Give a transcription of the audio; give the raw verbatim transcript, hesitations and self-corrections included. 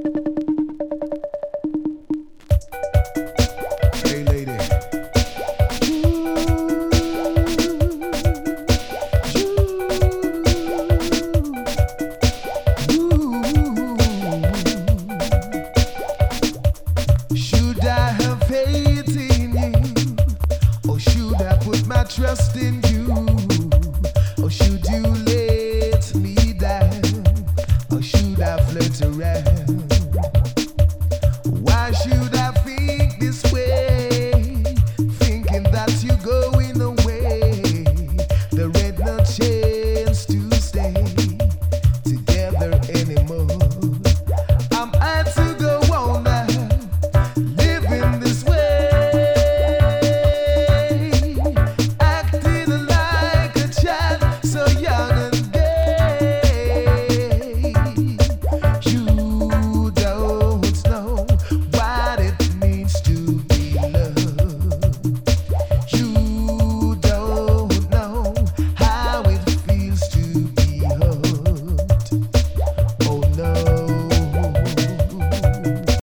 Trust in you, or should you let me down, or should I flirt around?